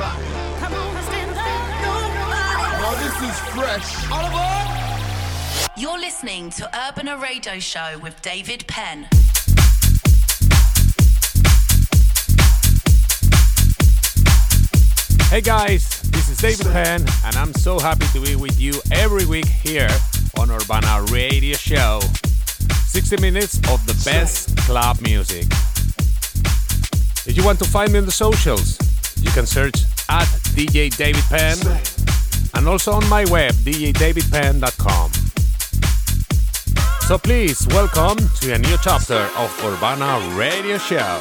Fresh. All aboard! You're listening to Urbana Radio Show with David Penn. Hey guys, this is David Penn, and I'm so happy to be with you every week here on Urbana Radio Show. 60 minutes of the best club music. If you want to find me on the socials, you can search at DJ David Penn, and also on my web, djdavidpenn.com. So please, welcome to a new chapter of Urbana Radio Show.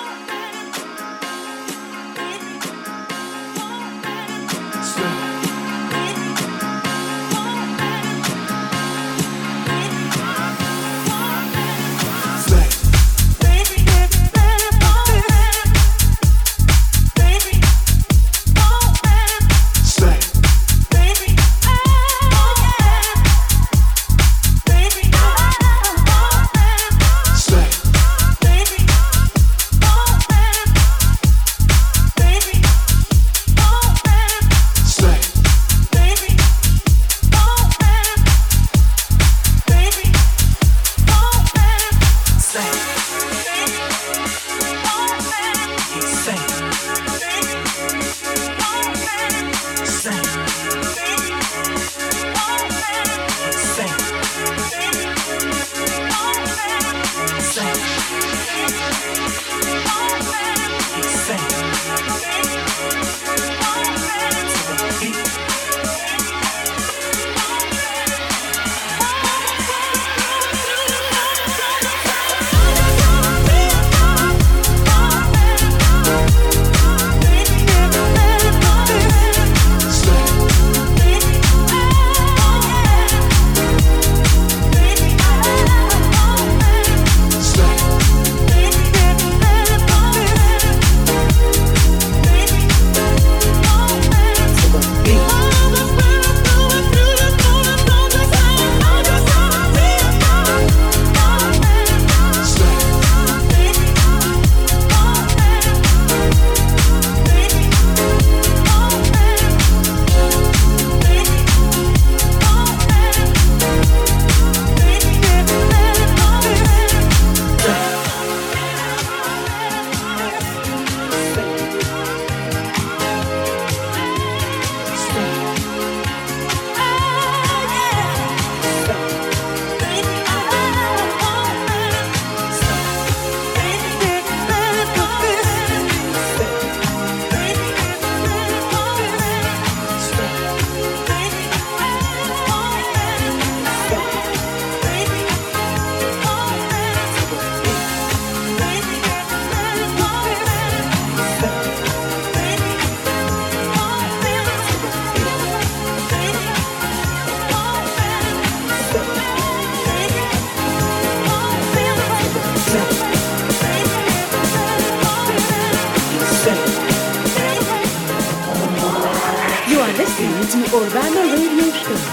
Urbana Radio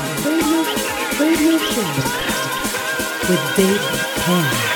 Show with David Penn.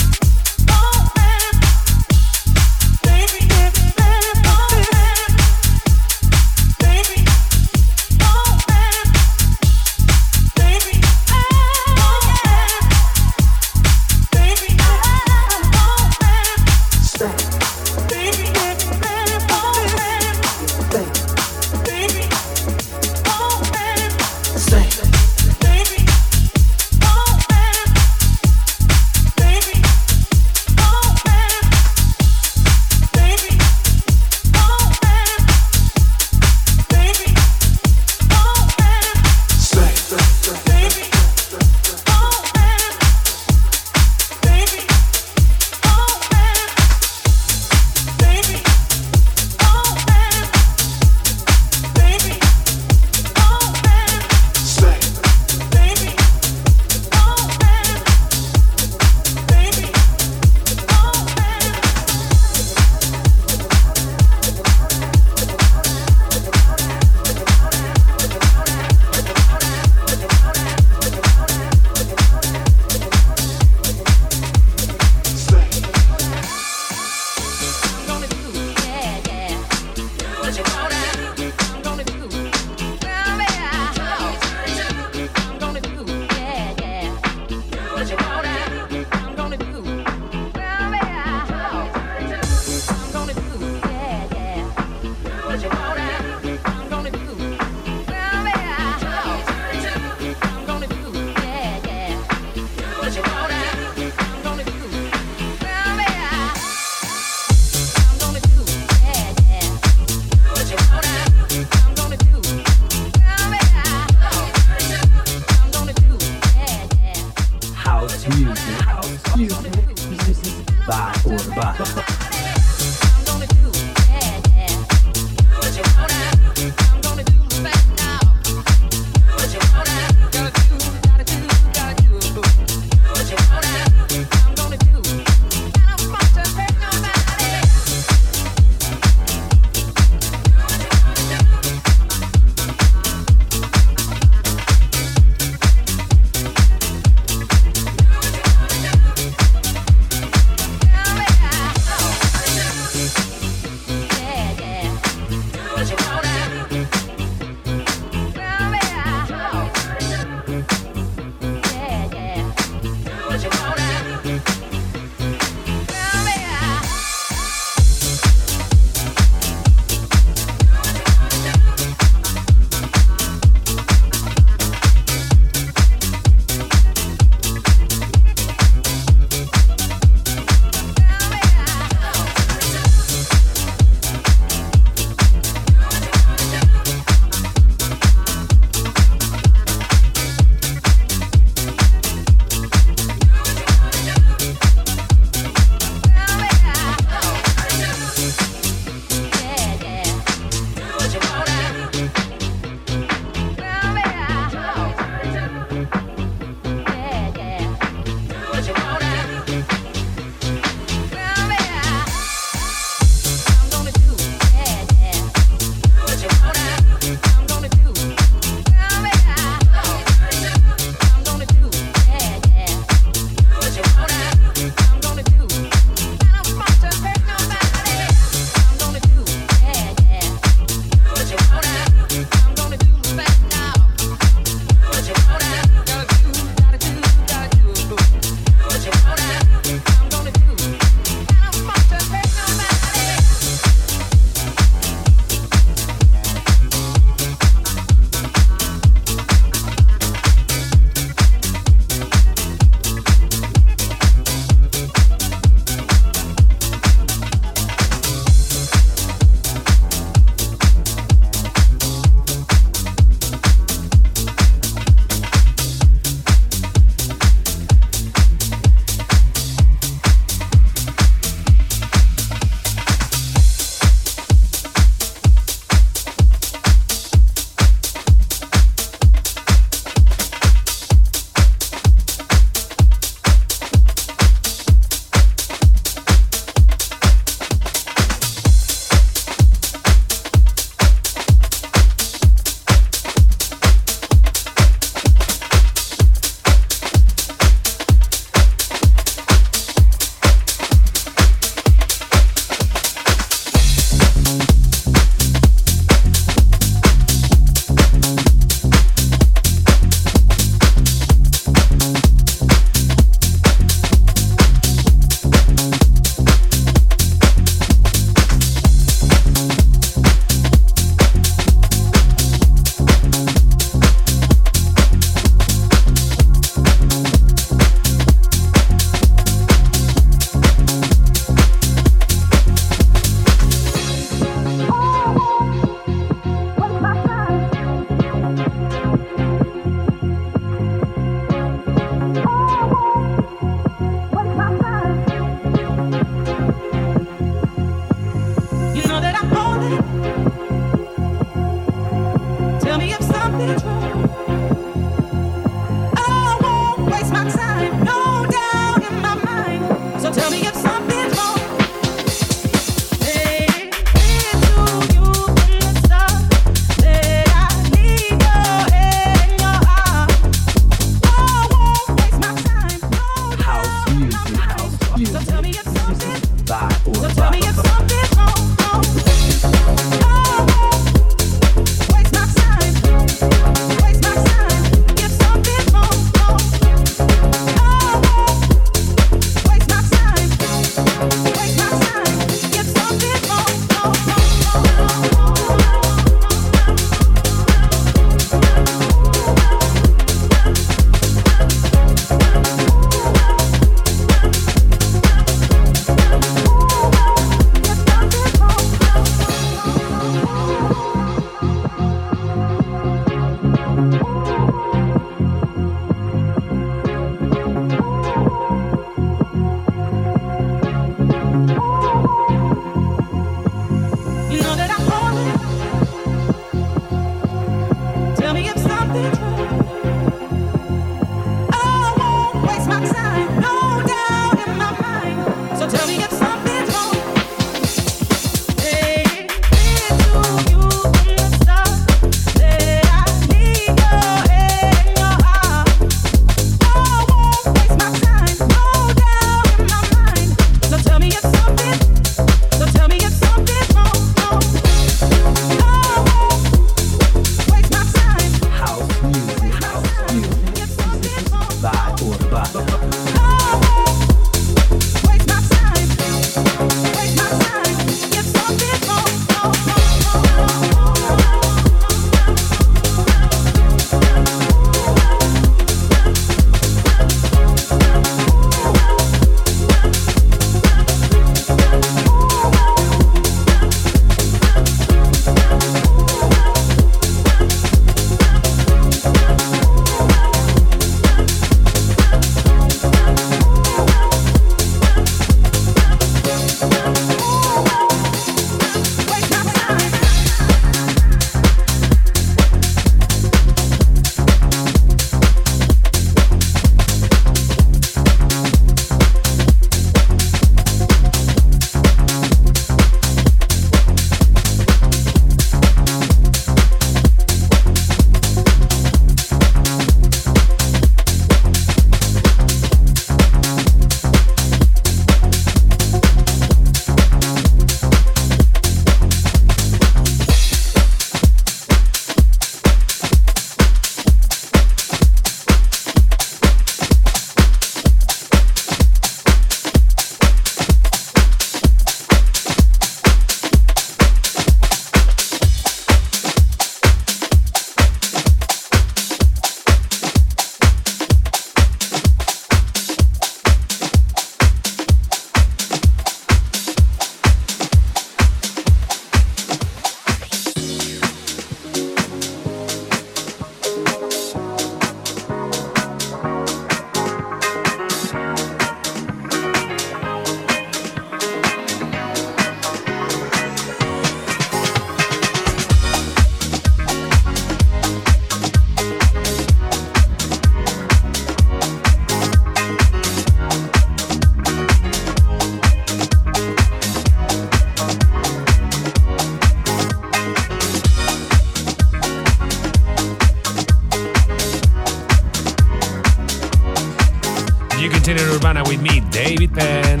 City Urbana with me, David Penn.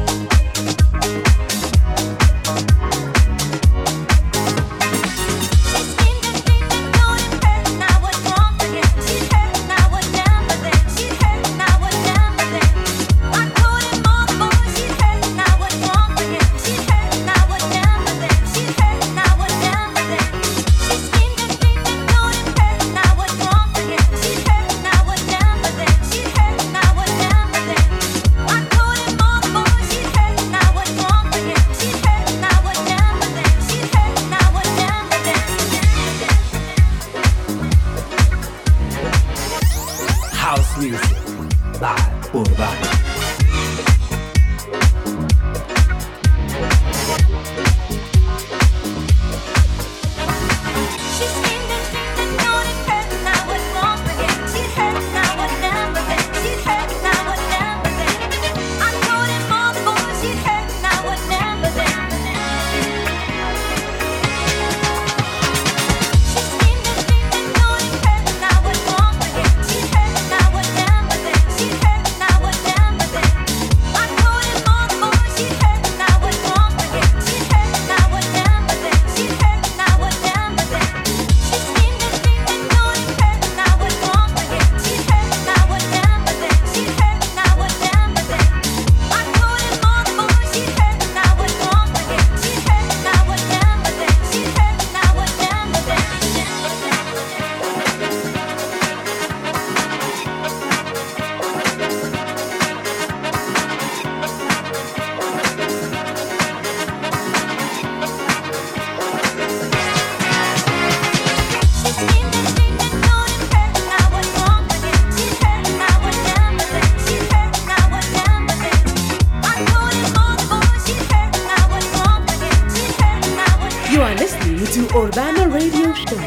Urbana Radio Show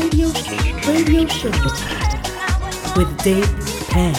with David Penn.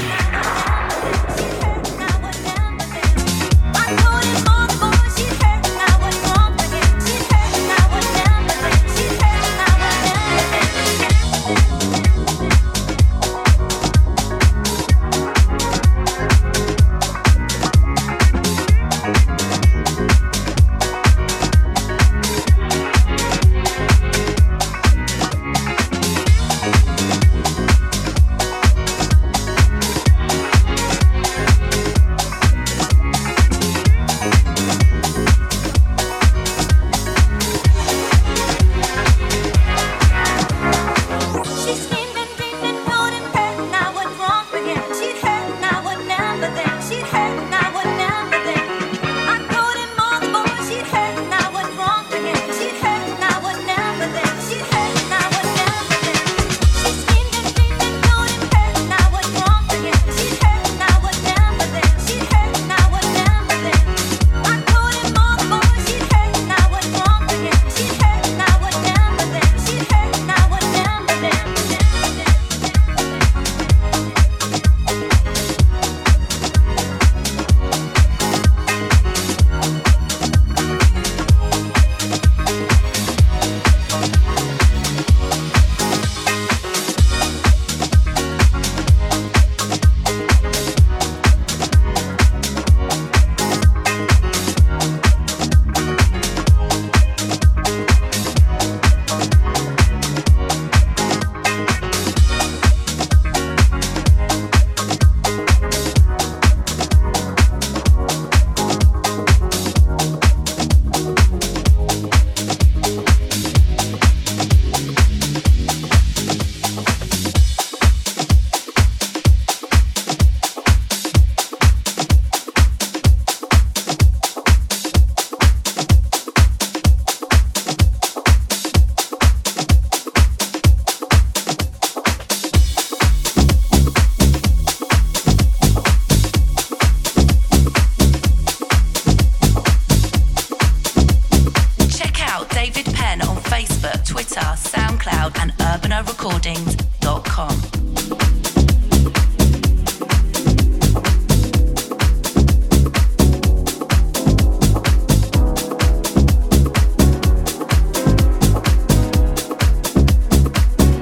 urbanarecordings.com.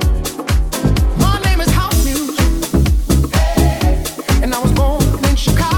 My name is House Music, and I was born in Chicago.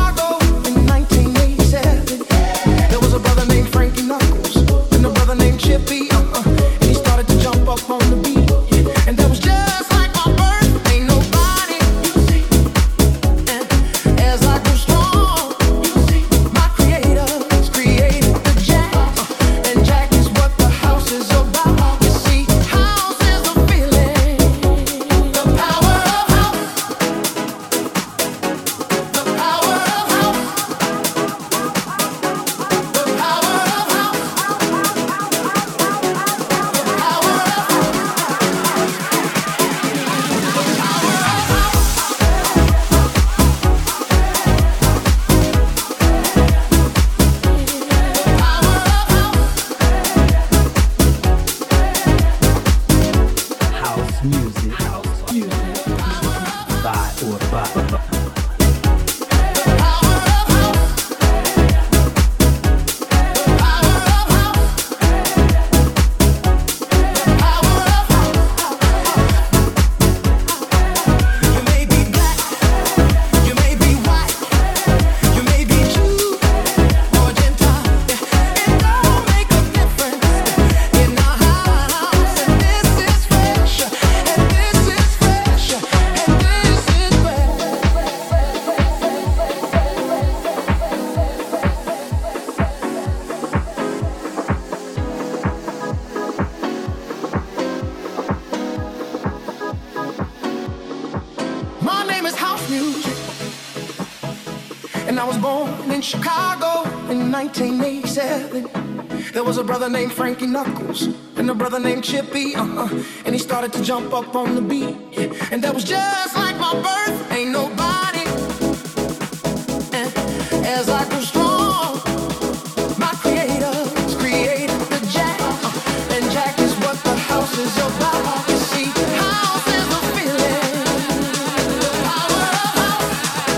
Chicago in 1987. There was a brother named Frankie Knuckles and a brother named Chippy, and he started to jump up on the beat, and that was just like my birth. Ain't nobody. And as I grew strong, my creators created the jack, and jack is what the house is about. You see, house is a feeling. The power of house.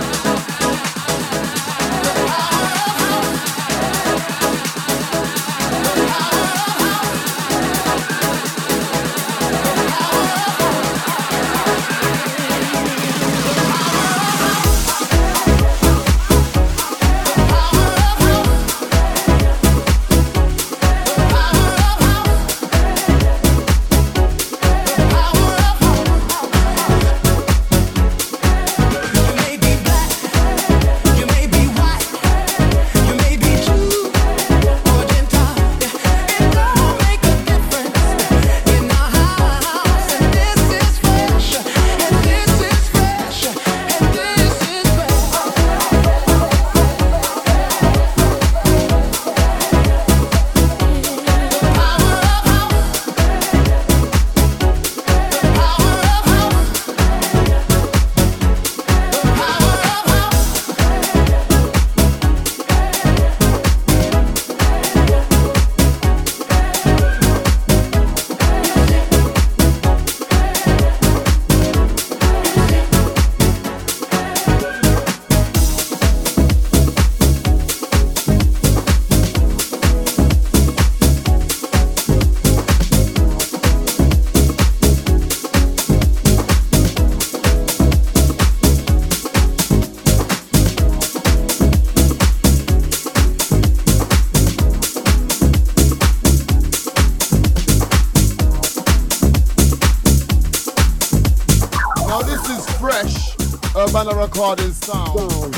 The power of house. The power of house. Urbana recording sound.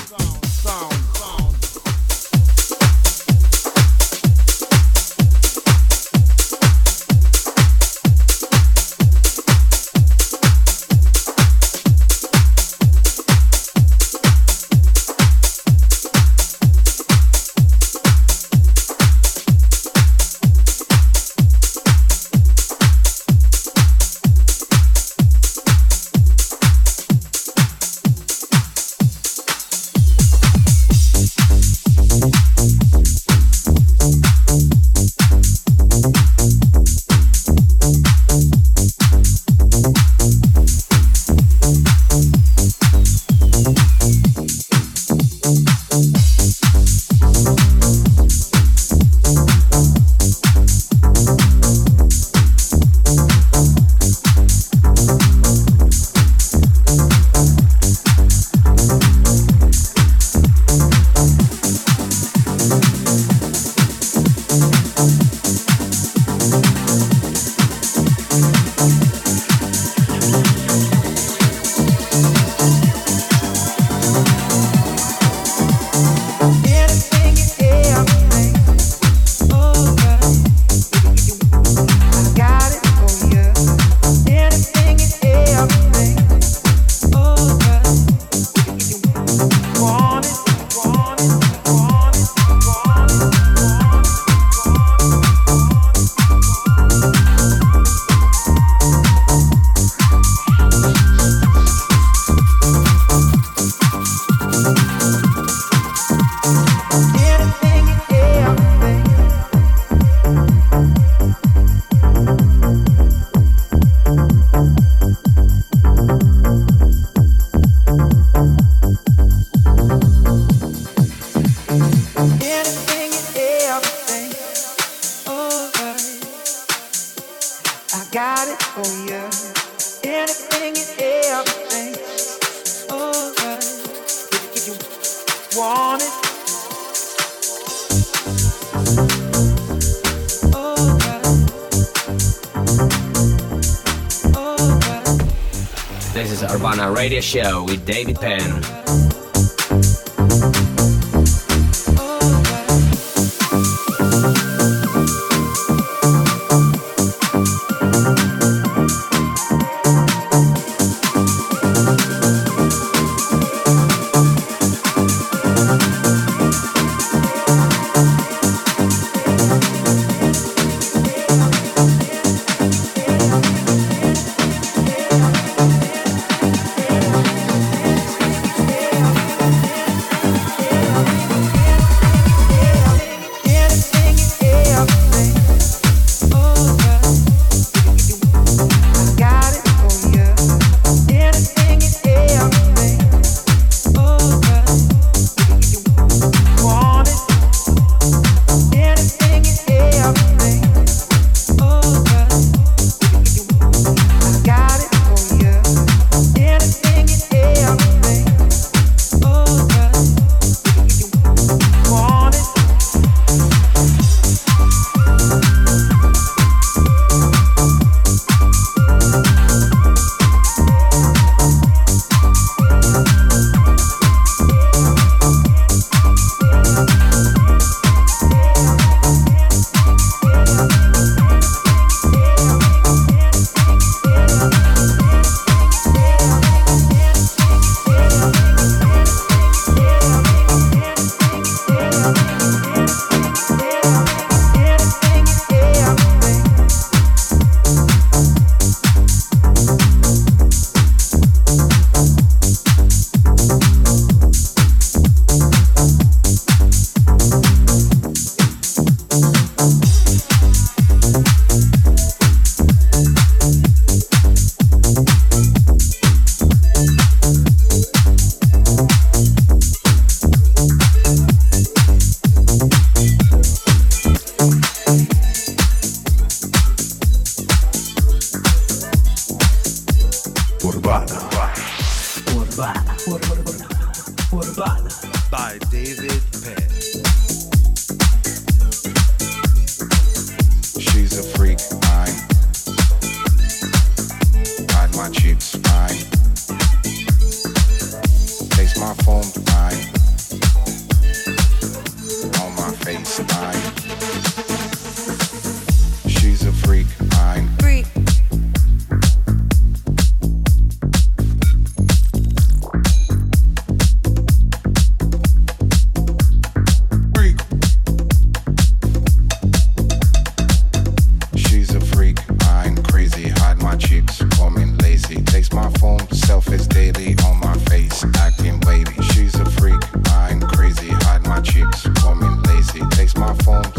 This is Urbana Radio Show with David Penn.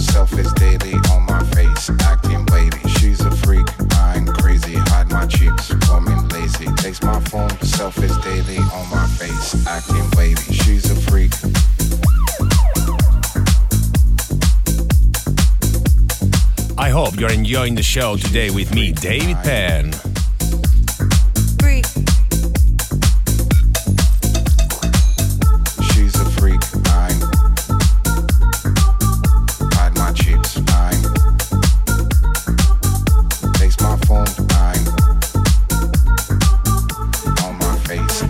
selfies daily on my face, acting wavy. She's a freak, I'm crazy. Hide my cheeks, forming lazy. Takes my phone, selfies daily on my face, acting wavy. She's a freak. I hope you're enjoying the show today with me, David Penn. She's a freak, I'm hide my cheeks, I'm takes my phone, I'm on my face,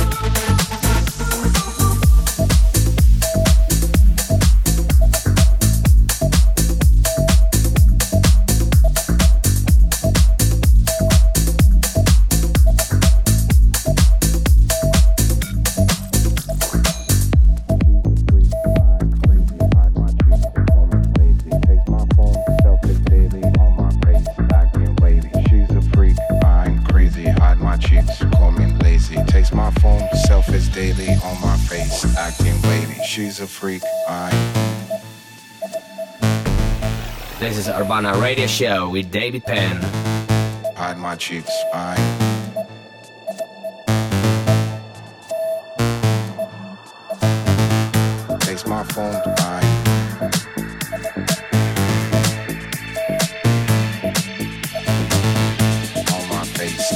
she's a freak, This is Urbana Radio Show with David Penn. hide my cheeks, takes my phone, on my face,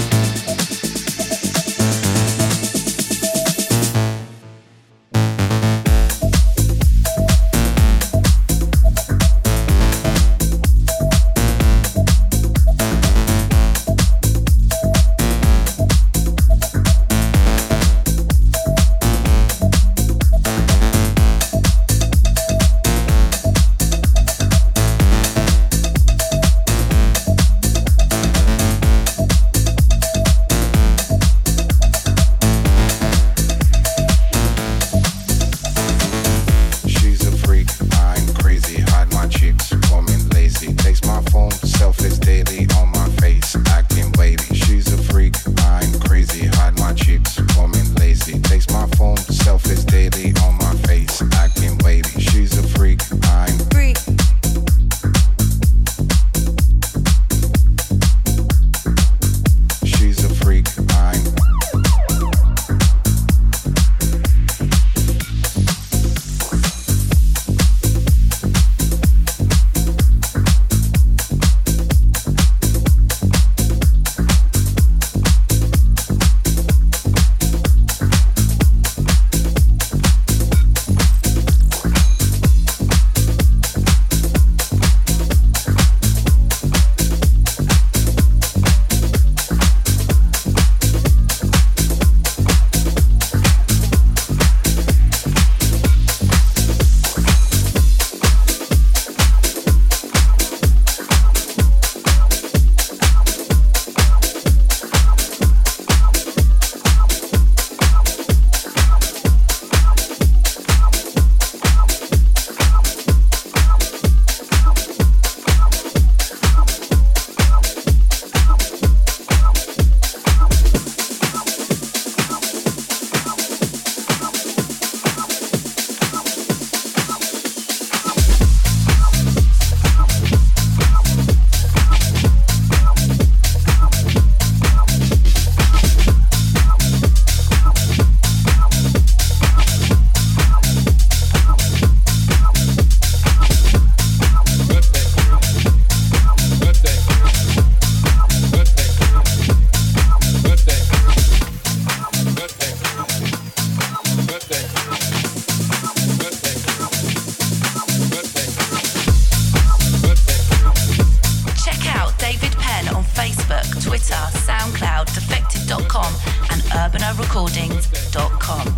urbanarecordings.com.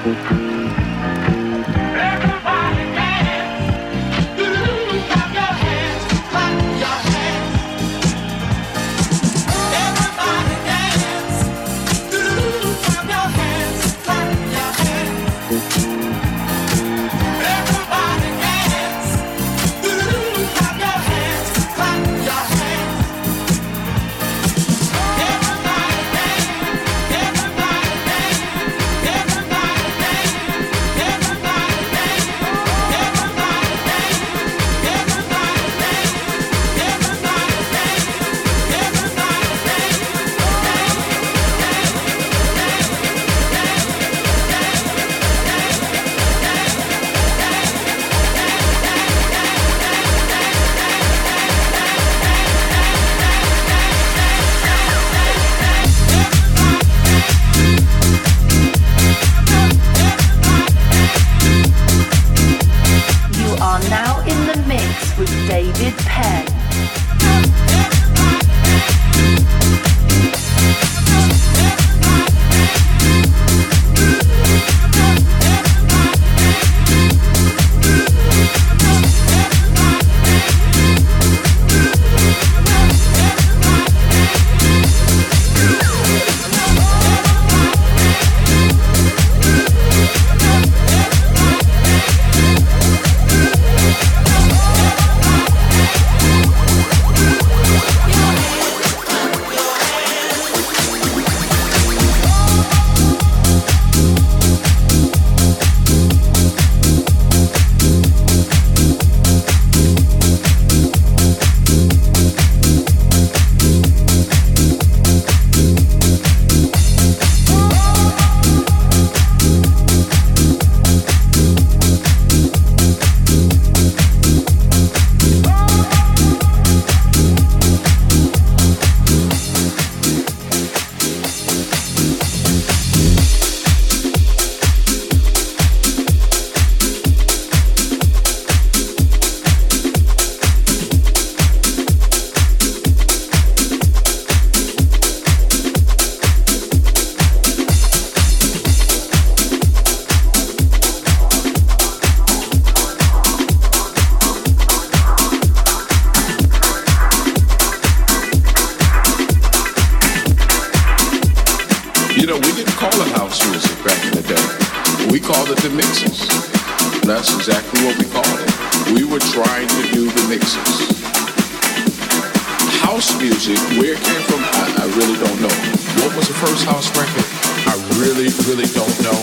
That's exactly what we called it. We were trying to do the mixes. House music, where it came from, I really don't know. What was the first house record? I really don't know.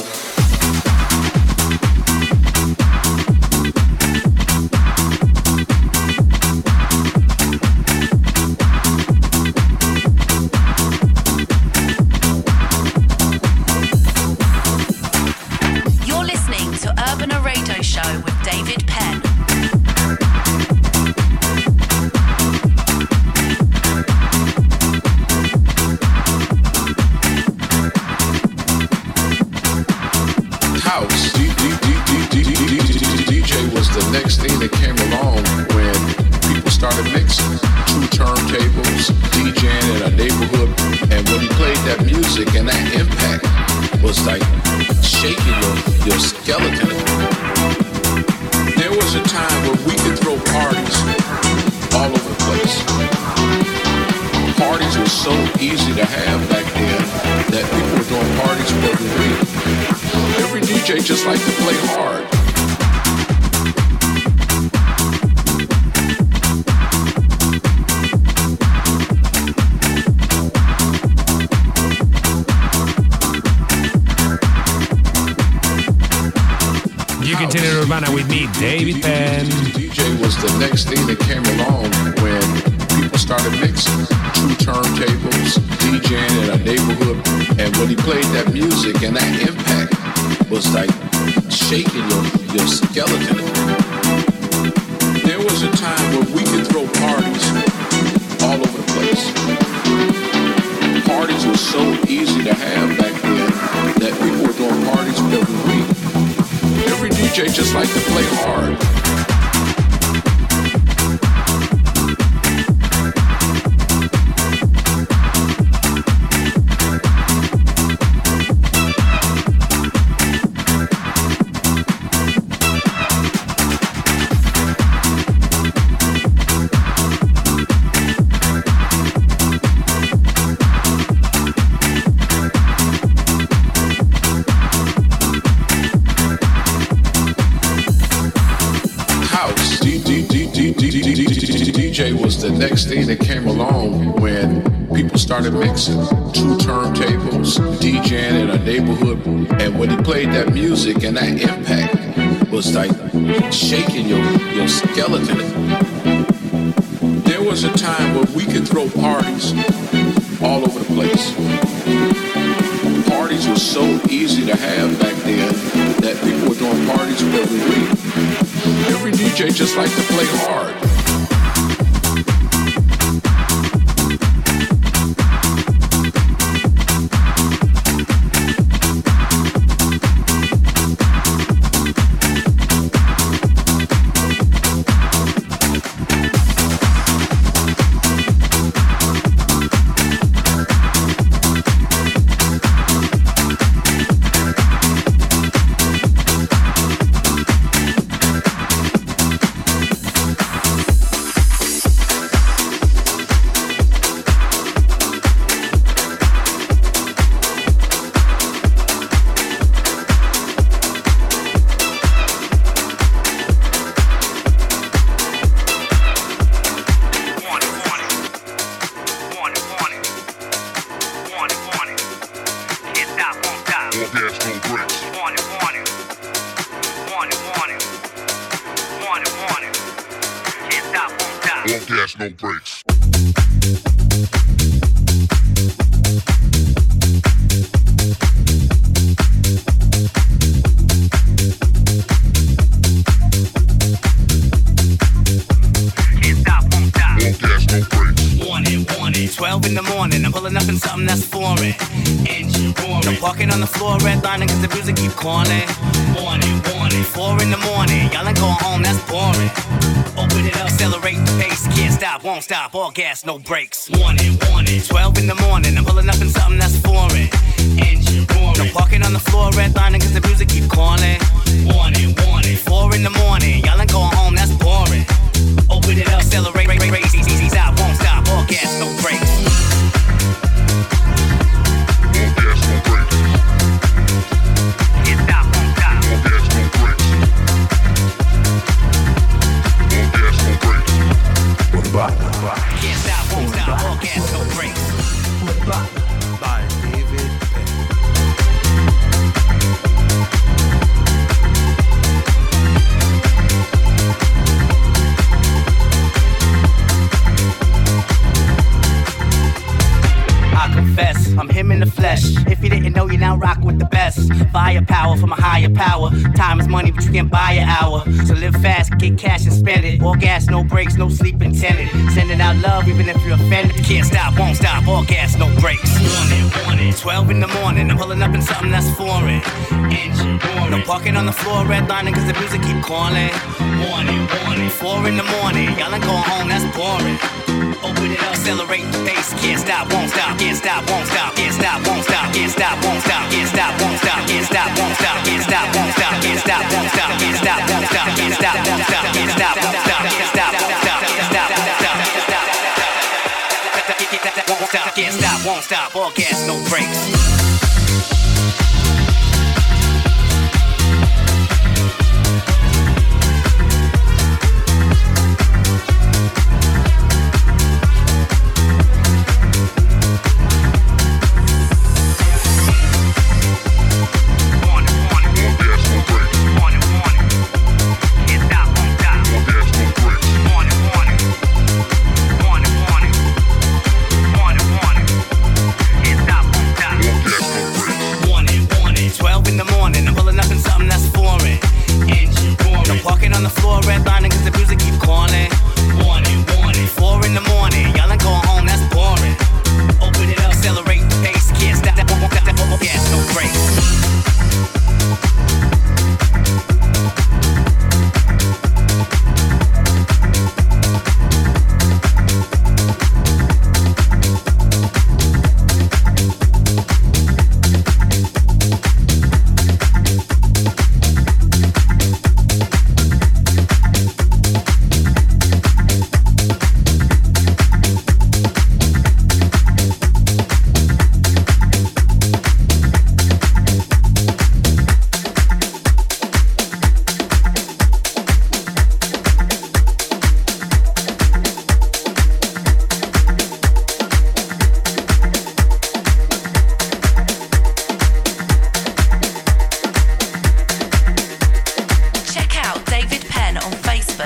Just like to play hard. You continue Urbana with me, David Penn. DJ was the next thing that came along when people started mixing. True turntables, DJing in a neighborhood, and when he played that music and that impact was like shaking your skeleton. There was a time when we could throw parties all over the place. Parties were so easy to have back then that people were doing parties every week. Every DJ just liked to play hard. DJ was the next thing that came along when people started mixing. 2 turntables, DJing in a neighborhood, and when he played that music and that impact was like shaking your skeleton. There was a time where we could throw parties all over the place. Parties were so easy to have back then that people were doing parties every week. Every DJ just liked to play hard. No brakes. Can't stop, won't stop. Won't gas, no brakes. Warning, 12 in the morning, I'm pulling up in something that's foreign. Engine roaring. I'm parking on the floor, redlining cause the music keep calling. Warning, 4 in the morning, y'all ain't going home, that's boring. Open it up, accelerate the pace. Can't stop, won't stop, all gas, no brakes. Warning, 12 in the morning, I'm pulling up in something that's foreign. Engine roaring. I'm parking on the floor, redlining cause the music keep calling. Warning, 4 in the morning, y'all ain't going home, that's boring. Open it up, accelerate, race, easy, stop, won't stop, all gas, no brakes. All gas, no brakes. Can't stop, won't stop. All gas, no brakes. All gas, no brakes. Can't stop, won't stop, all gas, no brakes. By David Penn. I confess, I'm him in the flesh. If you didn't know, you now rock with the best. Firepower from a higher power. Time is money, but you can't buy an hour. So live fast, get cash and spend it. All gas, no brakes, no sleep intended. Sending out love even if you're offended. Can't stop, won't stop, all gas, no brakes. Warning, 12 in the morning, I'm pulling up in something that's foreign. Engine roaring. I'm parking on the floor, redlining cause the music keep calling. Warning, 4 in the morning, y'all ain't going home, that's boring. Open it up, accelerate the pace. Can't stop, won't stop, can't stop, won't stop, can't stop, won't stop, can't stop, won't stop, can't stop, won't stop, can't stop, won't stop, can't stop, won't stop, can't stop, won't stop, can't stop, won't stop, can't stop, won't stop, can't stop, won't stop, can't stop, won't stop, can't stop, won't stop, can't stop, won't stop, all gas, no brakes.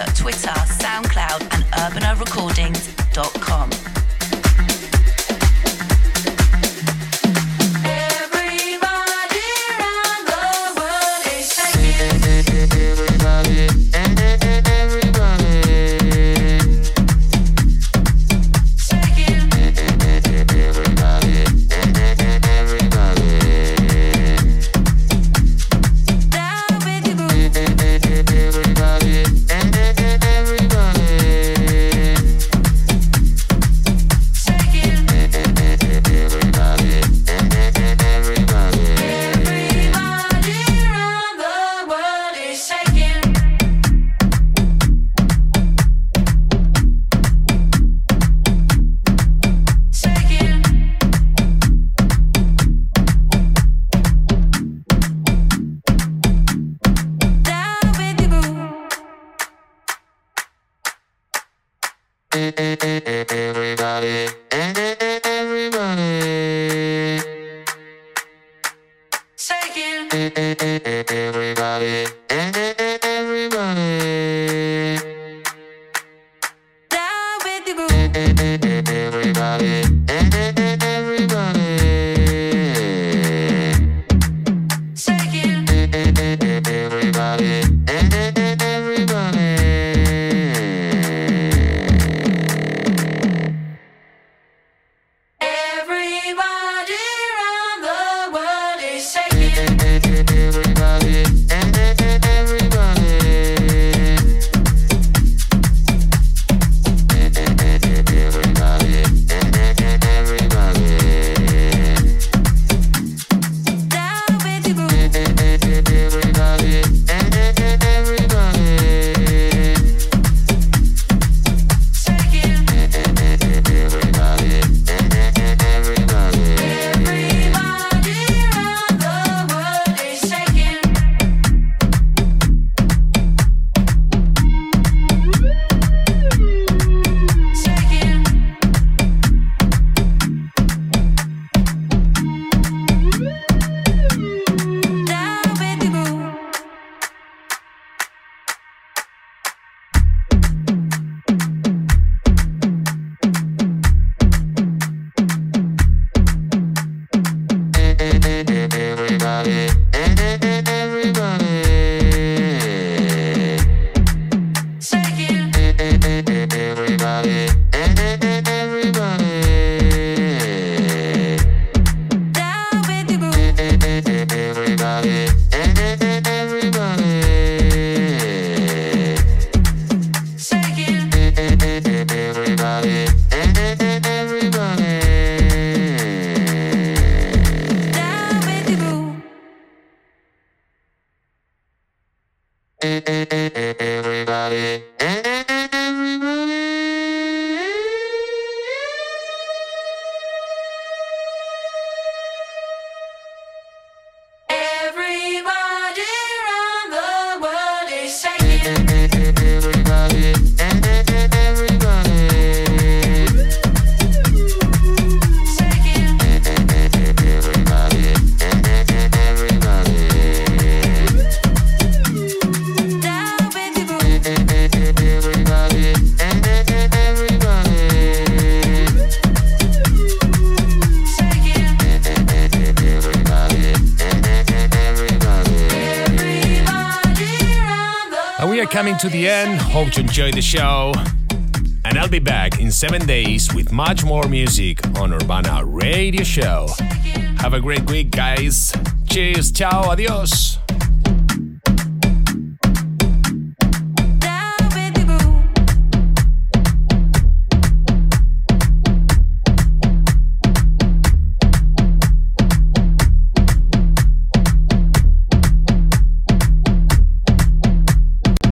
Twitter, SoundCloud and urbanarecordings.com. Coming to the end, hope you enjoy the show, and I'll be back in 7 days with much more music on Urbana Radio Show. Have a great week, guys. Cheers, ciao, adios.